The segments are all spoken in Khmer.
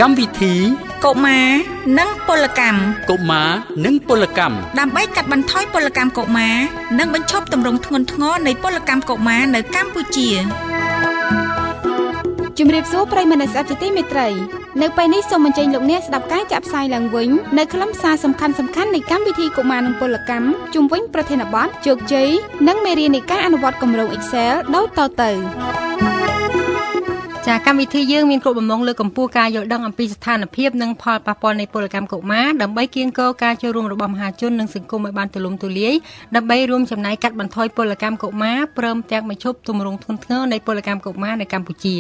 កម្មវិធីកុមារនិងពលកម្មដើម្បីកាត់បន្ថយពលកម្មកុមារនិងបញ្ឈប់ទម្រង់ធ្ងន់ធ្ងរនៃពលកម្មកុមារនៅកម្ពុជាជំរាបសួរប្រិយមិត្តអ្នកស្ដាប់ជាទីមេត្រីនៅពេលនេះសូមអញ្ជើញលោកអ្នកស្ដាប់ការចាក់ផ្សាយឡើងវិញនៅខ្លឹមសារសំខាន់នៃកម្មវិធីកុមារនិងពលកម្មជុំវិញប្រធានបទជោគជ័យនិងមេរៀននៃការអនុវត្តគម្រោង Excel ដូចតទៅចាកម្មវិធីយើងមានគោលបំណងលើកកម្ពស់ការយល់ដឹងអំពីស្ថានភាពនិងផលប៉ះពាល់នៃពលកម្មកុមារដើម្បីកៀងគរការចូលរួមរបស់មហាជននិងសង្គមឲ្យបានទូលំទូលាយដើម្បីរួមចំណែកកាត់បន្ថយពលកម្មកុមារព្រមទាំងបញ្ឈប់ទម្រង់ធ្ងន់ធ្ងរនៃពលកម្មកុមារនៅកម្ពុជា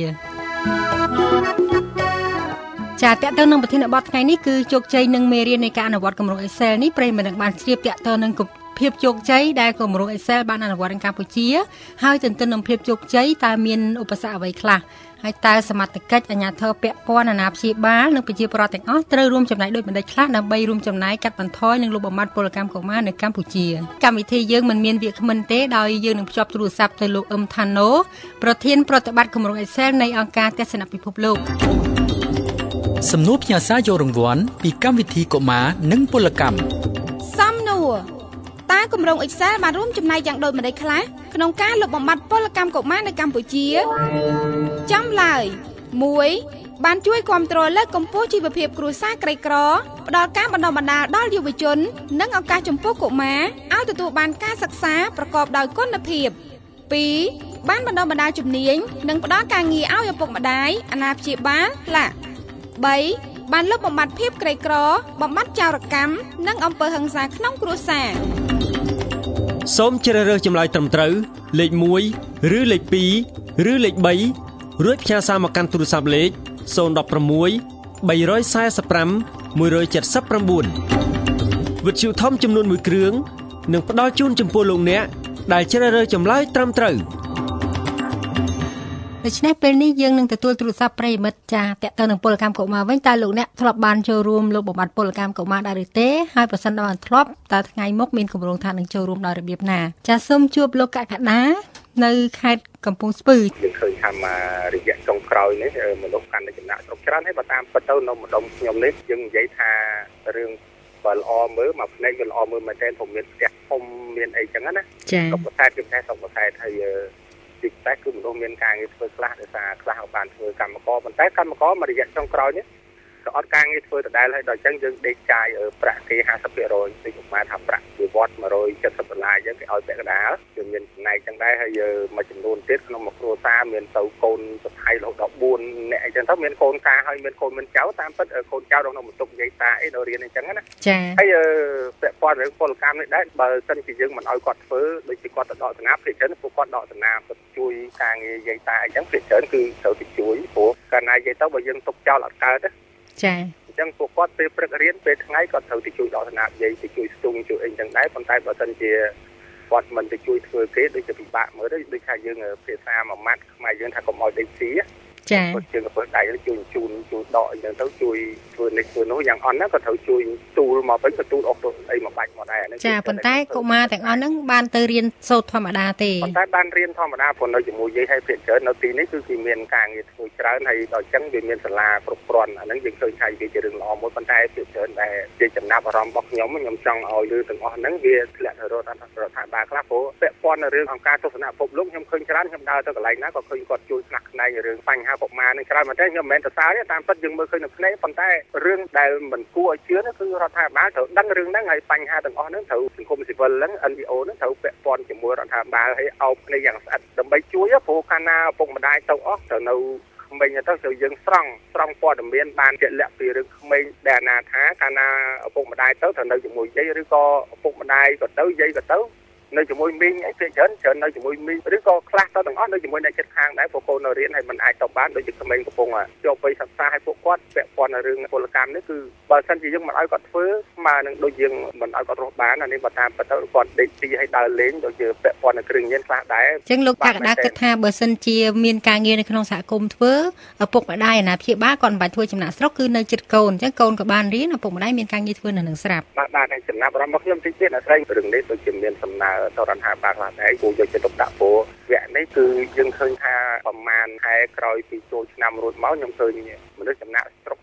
ចាតកតើនឹងប្រធានបទថ្ងៃនេះគឺជោគជ័យនិងមេរៀននៃការអនុវត្តគម្រោង Excel នេះប្រិយមិត្តនឹងបានជ្រាបតកតើនឹងភាពជោគជ័យដែលគម្រោង Excel បានអនុវត្តនៅកម្ពុជាហើយទន្ទឹមនឹងភាពជោគជ័យតើមានឧបសគ្គអ្វីខ្លះហើយតើសមត្ថកិច្ចអាជ្ញាធរពាក់ព័ន្ធអាណាព្យាបាលនិងប្រជាពលរដ្ឋទាំងអស់ត្រូវរួមចំណែកដូចបណ្ដេចខ្លះដើម្បីរួមចំណែកកាត់បន្ថយនិងលុបបំបាត់ពលកម្មកុមារនៅកម្ពុជាកម្មវិធីយើងមិនមានវាគ្មិនទេដោយយើងនឹងភ្ជាប់ទូរស័ព្ទទៅលោកអ៊ឹមថាណូប្រធានប្រតិបត្តិគម្រោង Excel នៃអង្គការទស្សនពិភពលោកសំណួរផ្ញើសារយករង្វាន់ពីកម្មវិធីកុមារនិងពលកម្មសំណួរតើគម្រោង Excel បានរួមចំណែកយ៉ាងដូចម្តេចខ្លះក្នុងការលុបបំបាត់ពលកម្មកុមារនៅកម្ពុជាចំឡើយ 1. បានជួយគាំទ្រលើកកម្ពស់ជីវភាពគ្រួសារក្រីក្រផ្ដល់ការបណ្ដុះបណ្ដាលដល់យុវជននិងឱកាសចំពោះកុមារឲ្យទទួលបានការសិក្សាប្រកបដោយគុណភាព 2. បានបណ្ដុះបណ្ដាលជំនាញនិងផ្ដល់ការងារឲ្យឪពុកម្ដាយអាណាព្យាបាលឡាក់ 3. បានលុបបំបាត់ភាពក្រីក្របំបាត់ចោរកម្មនិងអំពើហិង្សាក្នុងគ្រួសារសូមជ្រើសរើសចម្លើយត្រឹមត្រូវលេខ1ឬលេខ2ឬលេខ3រួចផ្ញើសារមកកាន់ទូរស័ព្ទលេខ016 345 179វិទ្យុធំចំនួន1គ្រឿងនឹងផ្ដល់ជូនចំពោះលោកអ្នកដែលជ្រើសរើសចម្លើយត្រឹមត្រូវដូច្នេះពេលនេះយើងនឹងទទួលទូរស័ព្ទប្រិយមិត្តចាតកតនឹងពលកម្មកុមារវិញតើលោកអ្នកធ្លាប់បានចូលរួមលុបបំបាត់ពលកម្មកុមារដែរឬទេហើយប្រសិនបើបានធ្លាប់តើថ្ងៃមុខមានគម្រោងថានឹងចូលរួមដោយរបៀបណាចាសូមជួបលោកកក្កដានៅខេត្តកំពង់ស្ពឺយើងឃើញថាមករយៈចុងក្រោយនេះមនុស្សកាន់តែចំណាក់ស្រុកច្រើនហើយបើតាមពិតទៅនៅម្ដុំខ្ញុំនេះយើងនិយាយថារឿងបើល្អមើលមកផ្នែកវាល្អមើលមែនទែនผมមានផ្ទះធំមានអីចឹងណាចាសុខសែតគឺផ្ទះសុខសែតហើយទីផ្សារគឺមនុស្សមានការងារធ្វើខ្លះដោយសារខ្លះបានធ្វើកម្មករប៉ុន្តែកម្មករមួយរយៈចុងក្រោយនេះក៏អត់ការងារធ្វើដដែលហើយដល់អញ្ចឹងយើងដេកចាយប្រាក់គេ 50% ដូចប្រហែលថាប្រាក់ពីវត្ត$170អញ្ចឹងគេឲ្យពាក់កណ្ដាលគឺមានចំណែកចឹងដែរហើយមួយចំនួនទៀតក្នុងមួយគ្រួសារមានទៅកូនស្ថៃរហូតដល់4នាក់អញ្ចឹងទៅមានកូនការហើយមានកូនមានចៅតាមពិតកូនចៅនៅក្នុងបន្ទប់និយាយតាអីដល់រៀនអញ្ចឹងណាចាហើយពាក់ព័ន្ធរឿងពលកម្មនេះដែរបើសិនជាយើងមិនឲ្យគាត់ធ្វើដូចជាគាត់ទៅដកសំណាព្រាច្រើនពួកគាត់ដកសំណាព្រាជួយការងារនិយាយតាអញ្ចឹងព្រាច្រើនគឺត្រូវទៅជួយព្រោះកាលណានិយាយទៅបើយើងទុកចោលអត់កើតទេចាអញ្ចឹងពួកគាត់ពេលព្រឹករៀនពេលថ្ងៃគាត់ត្រូវទៅជួយដកសំណាព្រានិយាយទៅជួយស្ទូងជួយអីអញ្ចឹងដែរប៉ុន្តែបើសិនជាគាត់មិនទៅជួយធ្វើគេដូចជាពិបាកមើលទៅដូចថាយើងភាសាមួយម៉ាត់ខ្មែរយើងថាកុំឲ្យដេកស៊ីចាគាត់ជើងក៏ដៃជួយជូនដកអញ្ចឹងទៅជួយធ្វើនេះធ្វើនោះយ៉ាងអន់ណាក៏ត្រូវជួយទូលមកវិញក៏ទូលអុកអីមកបាច់មកដែរចាប៉ុន្តែកុមារទាំងអស់ហ្នឹងបានទៅរៀនសូត្រធម្មតាទេប៉ុន្តែបានរៀនធម្មតាព្រោះនៅជាមួយយាយហើយភាគច្រើននៅទីនេះគឺគេមានការងារធ្វើច្រើនហើយដល់អញ្ចឹងវាមានសាលាគ្រប់គ្រាន់អាហ្នឹងយើងឃើញថាវាជារឿងល្អមួយប៉ុន្តែភាគច្រើនដែលជាចំណាប់អារម្មណ៍របស់ខ្ញុំចង់ឲ្យលើទាំងអស់ហ្នឹងវាធ្លាក់ទៅរករដ្ឋាភិបាលខ្លះព្រោះពាក់ព័ន្ធនឹងរឿងអង្គការទស្សនៈពិភពលោកខ្ញុំឃើញច្រើនខ្ញុំដើរទៅកន្លែងណាក៏ឃើញគាត់ជួយផ្នែករឿងបញ្ហាកុមារនឹងច្រើនមែនទេខ្ញុំមិនមែនទៅសើទេតាមពិតយើងមើលឃើញនៅភ្នែកប៉ុន្តែរឿងដែលមិនគួរឲ្យជឿនោះគឺរដ្ឋាភិបាលត្រូវដឹងរឿងហ្នឹងហើយបញ្ហាទាំងអស់ហ្នឹងត្រូវសង្គមស៊ីវិលហ្នឹង NGO ហ្នឹងត្រូវពាក់ព័ន្ធជាមួយរដ្ឋាភិបាលឲ្យអោបគ្នាយ៉ាងស្អិតដើម្បីជួយព្រោះកាលណាឪពុកម្ដាយទៅអស់ត្រូវនៅក្មេងទៅត្រូវយើងស្រង់ព័ត៌មានបានជាក់លាក់ពីរឿងក្មេងដែលអាណាថាកាលណាឪពុកម្ដាយទៅត្រូវនៅជាមួយយាយឬក៏ឪពុកម្ដាយក៏ទៅយាយក៏ទៅនៅជាមួយមីងអីពេលច្រើននៅជាមួយមីងឬក៏ខ្លះទៅទាំងអស់នៅជាមួយអ្នកជិតខាងដែរព្រោះកូននៅរៀនហើយមិនអាចទៅបានដូចជាក្មេងកំពុងជាប់វ័យសិក្សាហើយពួកគាត់ពាក់ព័ន្ធនឹងរឿងពលកម្មនេះគឺបើសិនជាយើងមិនឲ្យគាត់ធ្វើស្មើនឹងដូចយើងមិនឲ្យគាត់រស់បានអានេះបើតាមពិតទៅគាត់ដេកទីឲ្យដើរលេងដូចជាពាក់ព័ន្ធនឹងគ្រឿងញៀនខ្លះដែរអញ្ចឹងលោកកក្កដាគិតថាបើសិនជាមានការងារនៅក្នុងសហគមន៍ធ្វើឪពុកម្ដាយអាណាព្យាបាលគាត់មិនបាច់ធ្វើចំណាក់ស្រុកគឺនៅជិតកូនអញ្ចឹងកូនក៏បានរៀនឪពុកម្ដាយមានការងារធ្វើនៅនឹងស្រាប់បាទហើយចំណាប់អារម្មណ៍របស់ខ្ញុំតិចទៀតអាស្រ័យរឿងនេះដូចជាមានសំណើទៅរដ្ឋាភិបាលខ្លះដែរគួរយកចិត្តទុកដាក់ព្រោះវគ្គនេះគឺយើងឃើញថាប្រមាណខែក្រោយពីចូលឆ្នាំរួចមកខ្ញុំឃើញមនុស្សចំណាក់ស្រុក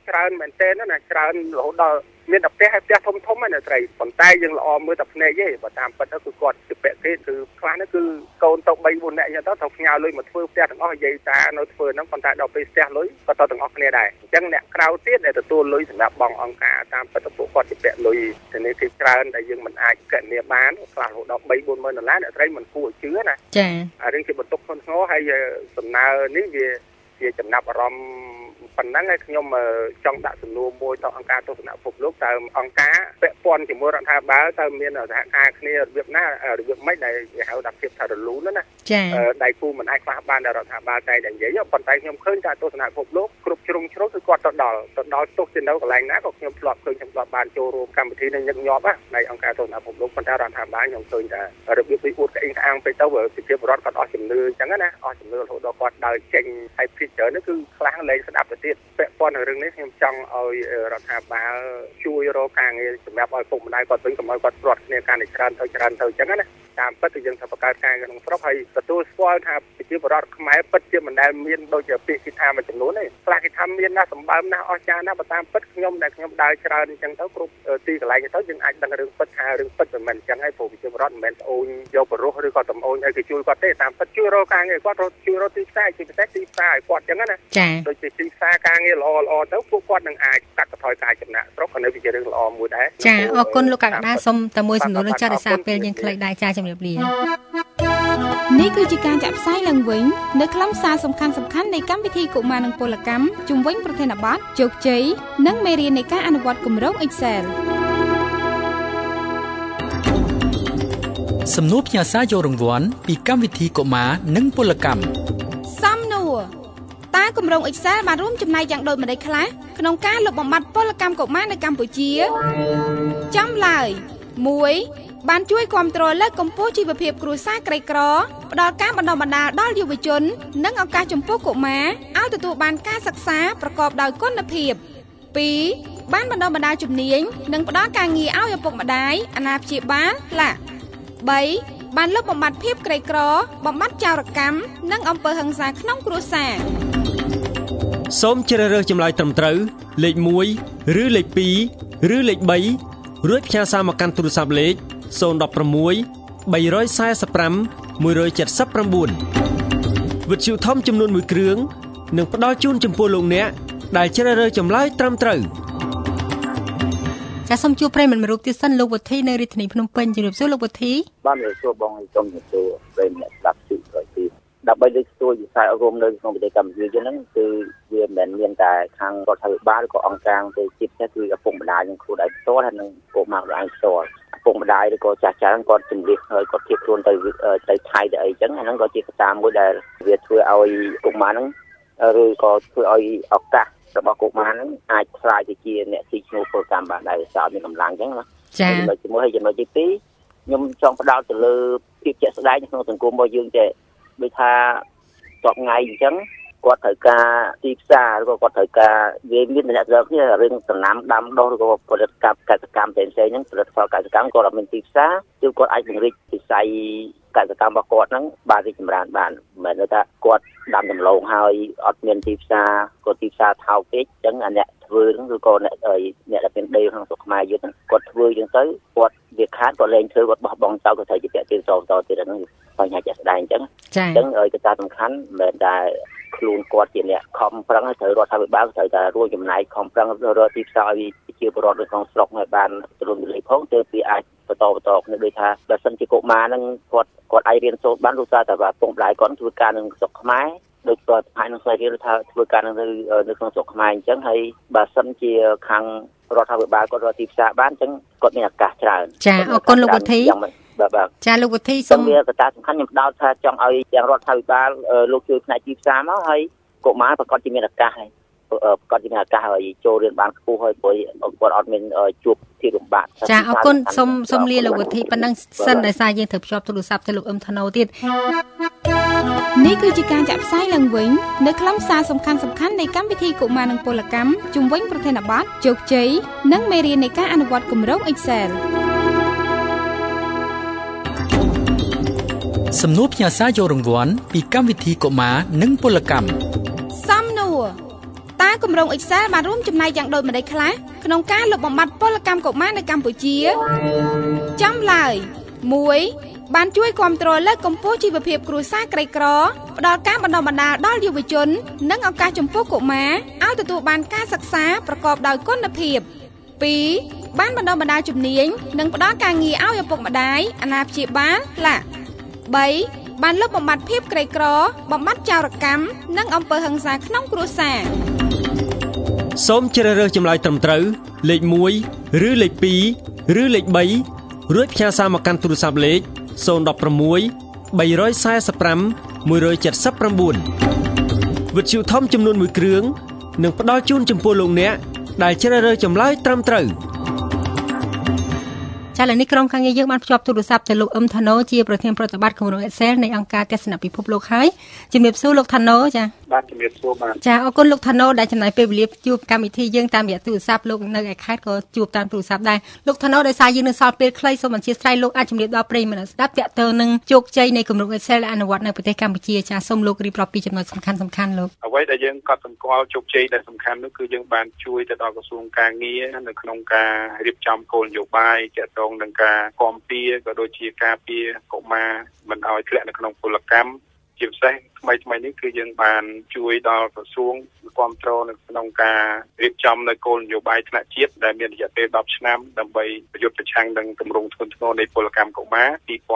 ច្រើនមែនទែនណាច្រើនរហូតដល់មានតែផ្ទះហើយផ្ទះធំធំហ្នឹងស្រីប៉ុន្តែយើងល្អមើលតែភ្នែកទេបើតាមពិតទៅគឺគាត់ជាពាក់គេគឺខ្លះហ្នឹងគឺកូនទៅ3 4នាក់អញ្ចឹងទៅត្រូវផ្ញើលុយមកធ្វើផ្ទះទាំងអស់និយាយតានៅធ្វើហ្នឹងប៉ុន្តែដល់ពេលផ្ទះលុយក៏ទៅទាំងអស់គ្នាដែរអញ្ចឹងអ្នកក្រៅទៀតដែលទទួលលុយសម្រាប់បងអង្គការតាមពិតទៅពួកគាត់ជាពាក់លុយធនាគារច្រើនដែលយើងមិនអាចកណនាបានខ្លះរហូតដល់3-4 ម៉ឺនដុល្លារអ្នកស្រីមិនគួរជឿណាចាអារឿងជាបន្ទុកធ្ងន់ធ្ងរហើយសំណើនេះវាជាចំណាប់អារម្មណ៍ប៉ុណ្ណឹងហើយខ្ញុំចង់ដាក់សំណួរមួយទៅអង្គការទស្សនៈពិភពលោកតើអង្គការពាក់ព័ន្ធជាមួយរដ្ឋាភិបាលតើមានសហការគ្នារបៀបណារបៀបម៉េចដែលគេហៅថាភាពថារលូនណាចាដៃគូមិនអាចខ្វះបានដល់រដ្ឋាភិបាលតែនិយាយប៉ុន្តែខ្ញុំឃើញថាទស្សនៈពិភពលោកគ្រប់ជ្រុងជ្រោយគឺគាត់ទៅដល់ទោះជានៅកន្លែងណាក៏ខ្ញុំធ្លាប់ឃើញខ្ញុំធ្លាប់បានចូលរួមកម្មវិធីនេះញឹកញាប់នៃអង្គការទស្សនៈពិភពលោកប៉ុន្តែរដ្ឋាភិបាលខ្ញុំឃើញថារបៀបពីអួតក្អេងក្អាងទៅប្រជាពលរដ្ឋគាត់អស់ជំនឿអញ្ចឹងណាអស់ជំនឿរហូតដល់គាត់ដើរចេញហើយពីច្រើននេះគឺខ្លាំងលែងស្ដាប់ទៅទៀតពាក់ព័ន្ធនឹងរឿងនេះខ្ញុំចង់ឲ្យរដ្ឋាភិបាលជួយរកការងារសម្រាប់ឲ្យពុកម្ដាយគាត់វិញកុំឲ្យគាត់ព្រាត់គ្នាកាន់តែច្រើនទៅអញ្ចឹងណាតាមពិតគឺយើងថាបង្កើតការងារក្នុងស្រុកហើយទទួលស្គាល់ថាប្រជាពលរដ្ឋខ្មែរពិតជាមិនដែលមានដូចជាពាក្យគេថាមួយចំនួនទេខ្លះគេថាមានណាសម្បើមណាអស្ចារ្យណាបើតាមពិតខ្ញុំដើរច្រើនអញ្ចឹងទៅគ្រប់ទីកន្លែងទៅយើងអាចដឹងរឿងពិតថារឿងពិតមិនមែនអញ្ចឹងហើយព្រោះប្រជាពលរដ្ឋមិនមែនស្អូនយកបរិសុទ្ធឬក៏តំអូនឲ្យគេជួយគាត់ទេតាមពិតជួយរកការងារគាត់ជួយរកទីផ្សារជាពិសេសទីផ្សារឲ្យគាត់អញ្ចឹងណាដូចជាទីផ្សារការងារល្អទៅពួកគាត់នឹងអាចកាត់បន្ថយការចំណាក់ស្រុកក៏នៅជារឿងល្អមួយដែរចាអរគុណលោកកណ្ដាលសូមតែមួយសំណួរនឹងចាត់ដោយសារពេលយើងខ្លីដែរចាជំរាបលានេះគឺជាការចាក់ផ្សាយឡើងវិញនៅខ្លឹមសារសំខាន់នៃកម្មវិធីកុមារនិងពលកម្មជុំវិញប្រធានបទជោគជ័យនិងមេរៀននៃការអនុវត្តគម្រោង Excel សំណួរផ្ញើសារយករង្វាន់ពីកម្មវិធីកុមារនិងពលកម្មសំណួរតើគម្រោង Excel បានរួមចំណែកយ៉ាងដូចម្តេចខ្លះក្នុងការលុបបំបាត់ពលកម្មកុមារនៅកម្ពុជាចំឡើយ1បានជួយគាំទ្រលើកកម្ពស់ជីវភាពគ្រួសារក្រីក្រផ្ដល់ការបណ្ដុះបណ្ដាលដល់យុវជននិងឱកាសចំពោះកុមារឲ្យទទួលបានការសិក្សាប្រកបដោយគុណភាព2បានបណ្ដុះបណ្ដាលជំនាញនិងផ្ដល់ការងារឲ្យឪពុកម្ដាយអាណាព្យាបាលឡា3បានលុបបំបាត់ភាពក្រីក្របំបាត់ចោរកម្មនិងអំពើហិង្សាក្នុងគ្រួសារសូមជ្រើសរើសចម្លើយត្រឹមត្រូវលេខ1ឬលេខ2ឬលេខ3រួចផ្ញើសារមកកាន់ទូរស័ព្ទលេខ016 345 179 វិទ្យុធំចំនួន1គ្រឿងនឹងផ្ដល់ជូនចំពោះលោកអ្នកដែលជ្រើសរើសចម្លើយត្រឹមត្រូវចាសសូមជួបប្រិយមិត្តមួយរូបទៀតសិនលោកវុធីនៅរាជធានីភ្នំពេញជំរាបសួរលោកវុធីបានជំរាបសួរបងសូមជំរាបសួរប្រិយមិត្តស្ដាប់ទីដើម្បីលើកស្ទួយវិស័យអប់រំនៅក្នុងប្រទេសកម្ពុជាហ្នឹងគឺវាមិនមានតែខាងរដ្ឋាភិបាលឬក៏អង្គការទេជាពិសេសគឺឪពុកម្ដាយនិងគ្រូដៃផ្ទាល់ហើយនិងកុមារម្ដាយផ្ទាល់ឪពុកម្ដាយឬក៏ចាស់ៗគាត់ជំនះហើយគាត់ធៀបខ្លួនទៅថៃទៅអីចឹងអាហ្នឹងក៏ជាកត្តាមួយដែលវាធ្វើឲ្យកុមារហ្នឹងឬក៏ធ្វើឲ្យឱកាសរបស់កុមារហ្នឹងអាចខ្លាយទៅជាអ្នកស៊ីឈ្នួលពលកម្មបានដែរសារមានកម្លាំងចឹងណាចា៎ជាមួយហើយចំណុចទី2ខ្ញុំចង់ផ្ដោតទៅលើភាពជាក់ស្ដែងក្នុងសង្គមរបស់យើងចេះដូចថាតបថ្ងៃអញ្ចឹងគាត់ត្រូវការទីផ្សារឬក៏គាត់ត្រូវការវាមានអ្នកស្ដាប់គ្នារឿងដំណាំដាំដុះឬក៏ផលិតកម្មកសិកម្មផ្សេងៗហ្នឹងផលិតផលកសិកម្មគាត់អត់មានទីផ្សារគឺគាត់អាចពង្រីកវិស័យកសិកម្មរបស់គាត់ហ្នឹងបានរីកចម្រើនបានមិនមែនថាគាត់ដាំដំឡូងហើយអត់មានទីផ្សារក៏ទីផ្សារថោកពេកអញ្ចឹងអាអ្នកធ្វើហ្នឹងឬក៏អ្នកដែលមានដីក្នុងស្រុកខ្មែរយើងហ្នឹងគាត់ធ្វើអញ្ចឹងទៅគាត់វាខាតគាត់លែងធ្វើគាត់បោះបង់ចោលគាត់ត្រូវជាពាក់ទៀតតទៀតហ្នឹងបញ្ហាជាក់ស្ដែងអញ្ចឹងកត្តាសំខាន់មិនមែនតែខ្លួនគាត់ជាអ្នកខំប្រឹងត្រូវរដ្ឋាភិបាលត្រូវតែរួមចំណែកខំប្រឹងរកទីផ្សារឲ្យប្រជាពលរដ្ឋនៅក្នុងស្រុកឲ្យបានទូលំទូលាយផងទើបវាអាចបន្តគ្នាដូចថាបើសិនជាកុមារហ្នឹងគាត់អាចរៀនសូត្របានรู้ថាតែពុកម្ដាយគាត់ធ្វើការនៅស្រុកខ្មែរដូចគាត់ផ្នែកនឹងស្រីរៀនថាធ្វើការនៅក្នុងស្រុកខ្មែរអញ្ចឹងហើយបើសិនជាខាងរដ្ឋាភិបាលគាត់រកទីផ្សារបានអញ្ចឹងគាត់មានឱកាសច្រើនចាអរគុណលោកវុធីចាលោកវុធីសូមវាកត្តាសំខាន់ខ្ញុំផ្ដោតថាចង់ឲ្យទាំងរដ្ឋាភិបាលលោកជួយផ្នែកទីផ្សារមកហើយកុមារប្រកាសជាមានឱកាសហើយប្រកាសជាមានឱកាសឲ្យចូលរៀនបានខ្ពស់ហើយព្រោះគាត់អត់មានជួបភាពលំបាកចាអរគុណសូមលាលោកវុធីប៉ុណ្ណឹងសិនដោយសារយើងត្រូវភ្ជាប់ទូរស័ព្ទទៅលោកអ៊ឹមថាណូទៀតនេះគឺជាការចាក់ផ្សាយឡើងវិញនៅខ្លឹមសារសំខាន់នៃកម្មវិធីកុមារនិងពលកម្មជុំវិញប្រធានបទជោគជ័យនិងមេរៀននៃការអនុវត្តគម្រោង Excel សំណួរផ្ញើសារយករង្វាន់ពីកម្មវិធីកុមារនិងពលកម្មសំណួរតើគម្រោង Excel បានរួមចំណែកយ៉ាងដូចម្តេចខ្លះក្នុងការលុបបំបាត់ពលកម្មកុមារនៅកម្ពុជាចំឡើយ 1. បានជួយគាំទ្រលើកកម្ពស់ជីវភាពគ្រួសារក្រីក្រផ្ដល់ការបណ្ដុះបណ្ដាលដល់យុវជននិងឱកាសចំពោះកុមារឲ្យទទួលបានការសិក្សាប្រកបដោយគុណភាព 2. បានបណ្ដុះបណ្ដាលជំនាញនិងផ្ដល់ការងារឲ្យឪពុកម្ដាយអាណាព្យាបាលឡា 3. បានលុបបំបាត់ភាពក្រីក្របំបត្តិចោរកម្មនិងអំពើហិង្សាក្នុងគ្រួសារសូមជ្រើសរើសចម្លើយត្រឹមត្រូវលេខ1ឬលេខ2ឬលេខ3រួចផ្ញើសារមកកាន់ទូរស័ព្ទលេខ016 345 179វិទ្យុធំចំនួន1គ្រឿងនឹងផ្ដល់ជូនចំពោះលោកអ្នកដែលជ្រើសរើសចម្លើយត្រឹមត្រូវចា៎ឥឡូវនេះក្រុមការងារយើងបានភ្ជាប់ទូរស័ព្ទទៅលោកអឹមថាណូជាប្រធានប្រតិបត្តិគម្រោង Excel នៃអង្គការទស្សនពិភពលោកហើយជំរាបសួរលោកថាណូចា៎បាទជំរាបសួរបាទចា៎អរគុណលោកថាណូដែលចំណាយពេលវេលាជួបកម្មវិធីយើងតាមរយៈទូរស័ព្ទលោកនៅឯខេត្តក៏ជួបតាមទូរស័ព្ទដែរលោកថាណូដោយសារយើងនៅសល់ពេលខ្លីសូមអធិស្ឋានលោកអាចជម្រាបដល់ប្រិយមិត្តស្ដាប់តាក់ទងនឹងជោគជ័យនៃគម្រោង Excel ដែលអនុវត្តនៅប្រទេសកម្ពុជាចា៎សូមលោករៀបរាប់ពីចំណុចសំខាន់ៗលោកអ្វីដែលយើងកត់សម្គាល់ជោគជ័យដែលសំខាន់នោះគឺយើងបានជួយទៅដល់ក្រសួងការងារនៅក្នុងការរៀបចំគោលនយោបាយទាក់ទងនឹងការគាំទ្រក៏ដូចជាការពារកុមារមិនឲ្យធ្លាក់នៅក្នុងពលកម្មជាពិសេសថ្មីនេះគឺយើងបានជួយដល់ក្រសួងគាំទ្រនៅក្នុងការរៀបចំនៅគោលនយោបាយថ្នាក់ជាតិដែលមានរយៈពេល10ឆ្នាំដើម្បីប្រយុទ្ធប្រឆាំងនឹងទម្រង់ធ្ងន់ធ្ងរនៃពលកម្មកុមារ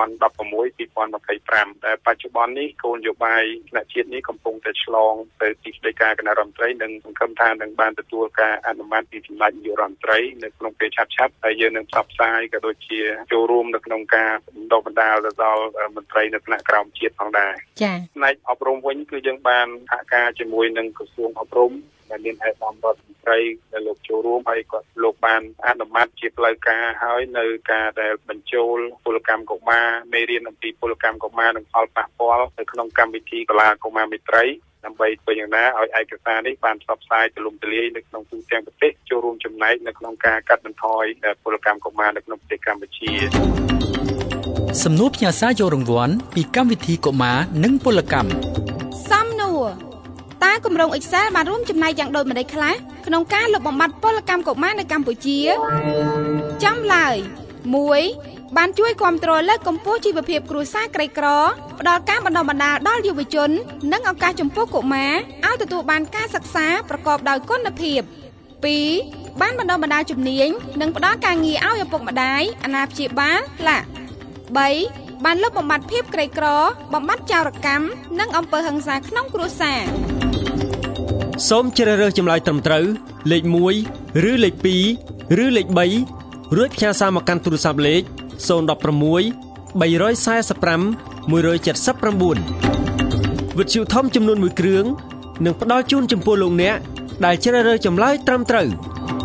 2016-2025តែបច្ចុប្បន្ននេះគោលនយោបាយថ្នាក់ជាតិនេះកំពុងតែឆ្លងទៅទីស្តីការគណៈរដ្ឋមន្ត្រីនិងសង្ឃឹមថានឹងបានទទួលការអនុម័តពីសម្ដេចនាយករដ្ឋមន្ត្រីនៅក្នុងពេលឆាប់ៗហើយយើងនឹងផ្សព្វផ្សាយក៏ដូចជាចូលរួមនៅក្នុងការបណ្ដុះបណ្ដាលទៅដល់មន្ត្រីនៅថ្នាក់ក្រោមជាតិផងដែរចា៎ផ្នែកអប់រំវិញគឺយើងបានសហការជាមួយនឹងក្រសួងអប់រំដែលមានឯកឧត្តមរដ្ឋមន្ត្រីដែលលោកចូលរួមហើយក៏លោកបានអនុម័តជាផ្លូវការហើយនៅការដែលបញ្ចូលពលកម្មកុមារមេរៀនអំពីពលកម្មកុមារនិងផលប៉ះពាល់នៅក្នុងកម្មវិធីកីឡាកុមារមេត្រីដើម្បីធ្វើយ៉ាងណាឲ្យឯកសារនេះបានផ្សព្វផ្សាយទូលំទូលាយនៅក្នុងទូទាំងប្រទេសចូលរួមចំណែកនៅក្នុងការកាត់បន្ថយពលកម្មកុមារនៅក្នុងប្រទេសកម្ពុជាសំណួរផ្ញើសារយករង្វាន់ពីកម្មវិធីកុមារនិងពលកម្មសំណួរតើគម្រោង Excel បានរួមចំណែកយ៉ាងដូចម្តេចខ្លះក្នុងការលុបបំបាត់ពលកម្មកុមារនៅកម្ពុជាចំឡើយ 1. បានជួយគាំទ្រលើកកម្ពស់ជីវភាពគ្រួសារក្រីក្រផ្ដល់ការបណ្ដុះបណ្ដាលដល់យុវជននិងឱកាសចំពោះកុមារឲ្យទទួលបានការសិក្សាប្រកបដោយគុណភាព 2. បានបណ្ដុះបណ្ដាលជំនាញនិងផ្ដល់ការងារឲ្យឪពុកម្ដាយអាណាព្យាបាលឡា 3. បានលុបបំបាត់ភាពក្រីក្របំបត្តិចោរកម្មនិងអំពើហិង្សាក្នុងគ្រួសារសូមជ្រើសរើសចម្លើយត្រឹមត្រូវលេខ1ឬលេខ2ឬលេខ3រួចផ្ញើសារមកកាន់ទូរស័ព្ទលេខ016 345 179វិទ្យុធំចំនួន1គ្រឿងនឹងផ្ដល់ជូនចំពោះលោកអ្នកដែលជ្រើសរើសចម្លើយត្រឹមត្រូវ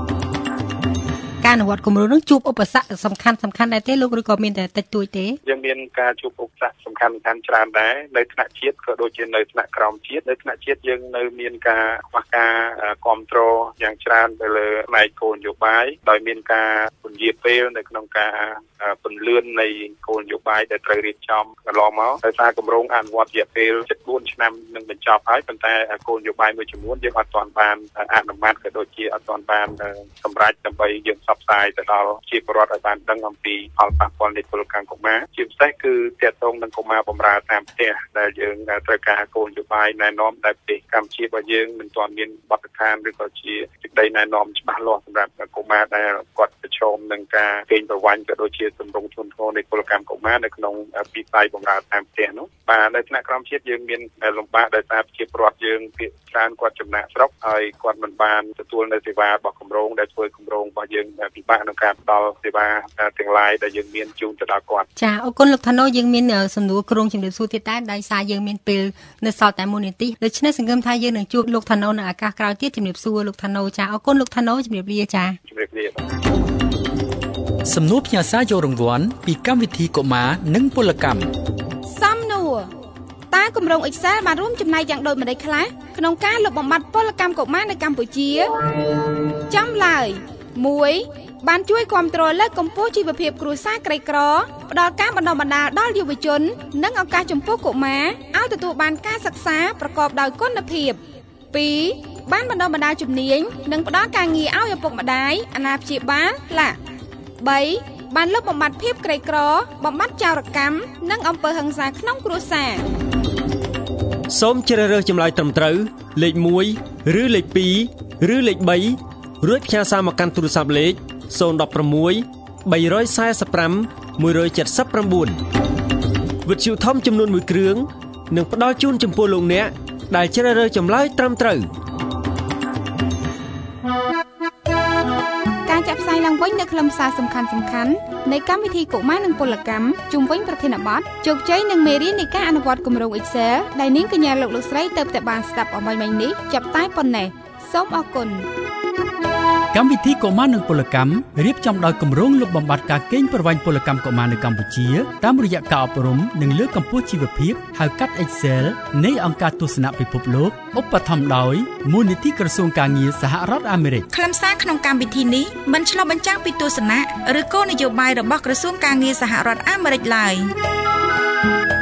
ការអនុវត្តគម្រោងនឹងជួបឧបសគ្គសំខាន់ដែរទេលោកឬក៏មានតែតិចតួចទេយើងមានការជួបឧបសគ្គសំខាន់ច្រើនដែរនៅថ្នាក់ជាតិក៏ដូចជានៅថ្នាក់ក្រោមជាតិនៅថ្នាក់ជាតិយើងនៅមានការខ្វះការគ្រប់គ្រងយ៉ាងច្រើនទៅលើផ្នែកគោលនយោបាយដោយមានការពន្យាពេលនៅក្នុងការពន្លឿននៃគោលនយោបាយដែលត្រូវរៀបចំកន្លងមកដោយសារគម្រោងអនុវត្តរយៈពេល4ឆ្នាំនឹងបញ្ចប់ហើយប៉ុន្តែគោលនយោបាយមួយចំនួនយើងអត់ទាន់បានអនុម័តក៏ដូចជាអត់ទាន់បានសម្រេចដើម្បីយើងផ្សព្វផ្សាយទៅដល់ជាពលរដ្ឋឲ្យបានដឹងអំពីផលប៉ះពាល់នៃពលកម្មកុមារជាពិសេសគឺទាក់ទងនឹងកុមារបម្រើតាមផ្ទះដែលយើងត្រូវការគោលនយោបាយណែនាំដែលប្រទេសកម្ពុជារបស់យើងមិនទាន់មានបទដ្ឋានឬក៏ជាសេចក្តីណែនាំច្បាស់លាស់សម្រាប់កុមារដែលគាត់ប្រឈមនឹងការកេងប្រវ័ញ្ចក៏ដូចជាទម្រង់ធ្ងន់ធ្ងរនៃពលកម្មកុមារនៅក្នុងវិស័យបម្រើតាមផ្ទះនោះបាទនៅថ្នាក់ក្រោមជាតិយើងមានលំបាកដោយសារប្រជាពលរដ្ឋយើងភាគច្រើនគាត់ចំណាក់ស្រុកហើយគាត់មិនបានទទួលនៅសេវារបស់គម្រោងដែលធ្វើគម្រោងរបស់យើងពិបាកក្នុងការផ្ដល់សេវាទាំងឡាយដែលយើងមានជូនទៅដល់គាត់ចាអរគុណលោកថាណូយើងមានសំណួរក្រុងជំរាបសួរទៀតតែដោយសារយើងមានពេលនៅសល់តែ1នាទីដូច្នេះសង្ឃឹមថាយើងនឹងជួបលោកថាណូនៅឱកាសក្រោយទៀតជំរាបសួរលោកថាណូចាអរគុណលោកថាណូជំរាបលាចាជំរាបលាសំណួរផ្ញើសារយករង្វាន់ពីកម្មវិធីកុមារនិងពលកម្មសំណួរតើគម្រោង Excel បានរួមចំណែកយ៉ាងដូចម្តេចខ្លះក្នុងការលុបបំបាត់ពលកម្មកុមារនៅកម្ពុជាចំឡើយ 1. បានជួយគាំទ្រលើកកម្ពស់ជីវភាពគ្រួសារក្រីក្រផ្ដល់ការបណ្ដុះបណ្ដាលដល់យុវជននិងឱកាសចំពោះកុមារឲ្យទទួលបានការសិក្សាប្រកបដោយគុណភាព 2. បានបណ្ដុះបណ្ដាលជំនាញនិងផ្ដល់ការងារឲ្យឪពុកម្ដាយអាណាព្យាបាលខ្លះ 3. បានលុបបំបាត់ភាពក្រីក្របំបត្តិចោរកម្មនិងអំពើហិង្សាក្នុងគ្រួសារសូមជ្រើសរើសចម្លើយត្រឹមត្រូវលេខ1ឬលេខ2ឬលេខ3រួចផ្ញើសារមកកាន់ទូរស័ព្ទលេខ016 345 179 វិទ្យុធំចំនួន1គ្រឿងនឹងផ្ដល់ជូនចំពោះលោកអ្នកដែលជ្រើសរើសចម្លើយត្រឹមត្រូវការចាក់ផ្សាយឡើងវិញនៅខ្លឹមសារសំខាន់ៗនៃកម្មវិធីកុមារនិងពលកម្មជុំវិញប្រធានបទជោគជ័យនិងមេរៀននៃការអនុវត្តគម្រោង Excel ដែលនាងកញ្ញាលោកស្រីទៅតែបានស្ដាប់អ្វីៗនេះចាប់តែប៉ុណ្ណេះសូមអរគុណកម្មវិធីកុមារនិងពលកម្មរៀបចំដោយគម្រោងលុបបំបាត់ការកេងប្រវ័ញ្ចពលកម្មកុមារនៅកម្ពុជាតាមរយៈការអប់រំនិងលើកកម្ពស់ជីវភាពហៅកាត់ Excel នៃអង្គការទស្សនៈពិភពលោកឧបត្ថម្ភដោយមូលនិធិក្រសួងការងារសហរដ្ឋអាមេរិកខ្លឹមសារក្នុងកម្មវិធីនេះមិនឆ្លុះបញ្ចាំងពីទស្សនៈឬគោលនយោបាយរបស់ក្រសួងការងារសហរដ្ឋអាមេរិកឡើយ